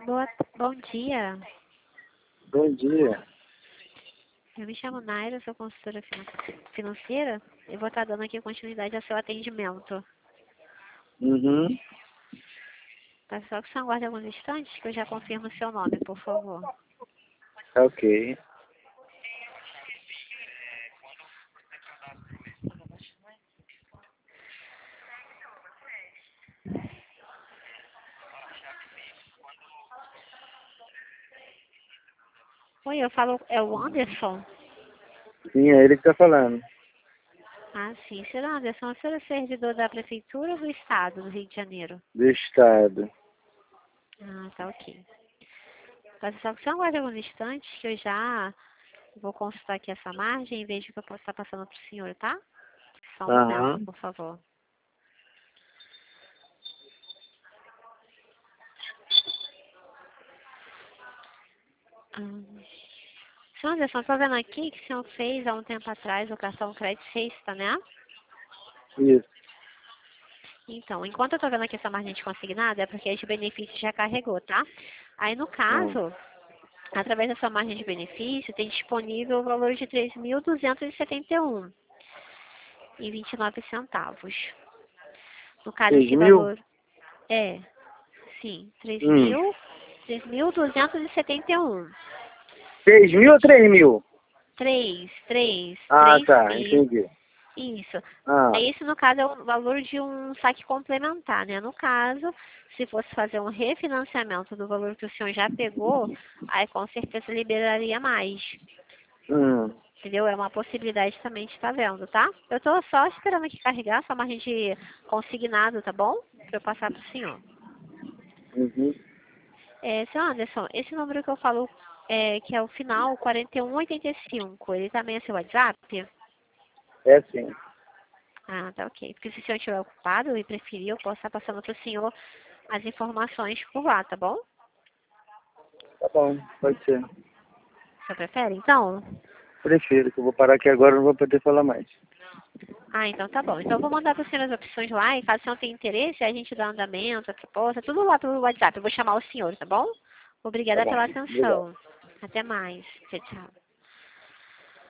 Bom dia. Bom dia. Eu me chamo Naira, sou consultora financeira e vou estar dando aqui continuidade ao seu atendimento. Uhum. Tá, só que você aguarde alguns instantes que eu já confirmo o seu nome, por favor. Ok. Oi, eu falo, é o Anderson? Sim, é ele que tá falando. Ah, sim. Senhor Anderson, o senhor é servidor da Prefeitura ou do Estado do Rio de Janeiro? Do estado. Ah, tá ok. Tá, só que você aguarde alguns instantes que eu já vou consultar aqui essa margem e vejo o que eu posso estar passando para o senhor, tá? Só um momento, Aham. por favor. Senhor Anderson, estou vendo aqui que o senhor fez há um tempo atrás o cartão crédito sexta, né? Isso. Então, enquanto eu estou vendo aqui essa margem de consignado, é porque esse benefício já carregou, tá? Aí, no Hum. caso, através da sua margem de benefício, tem disponível o valor de R$ 3.271,29. No caso, 6 esse mil? valor é, sim, Hum. 3.271. 6 mil ou 3 mil? 3, Ah, tá. e Entendi. isso. Ah. Esse, no caso, é o valor de um saque complementar, né? No caso, se fosse fazer um refinanciamento do valor que o senhor já pegou, aí com certeza liberaria mais. Hum. Entendeu? É uma possibilidade também de estar vendo, tá? Eu tô só esperando aqui carregar sua margem de consignado, tá bom? Pra eu passar pro senhor. Uhum. Senhor Anderson, esse número que eu falo, que é o final 4185, ele também é seu WhatsApp? É sim. Ah, tá ok. Porque se o senhor estiver ocupado e preferir, eu posso estar passando para o senhor as informações por lá, tá bom? Tá bom. Pode ser. O senhor prefere, então? Prefiro, que eu vou parar aqui agora e não vou poder falar mais. Ah, então tá bom. Então eu vou mandar para o senhor as opções lá e caso o senhor tenha interesse, a gente dá andamento, a proposta, tudo lá pelo WhatsApp. Eu vou chamar o senhor, tá bom? Tá Obrigada bom. pela Obrigado. atenção. Até mais. Tchau, tchau.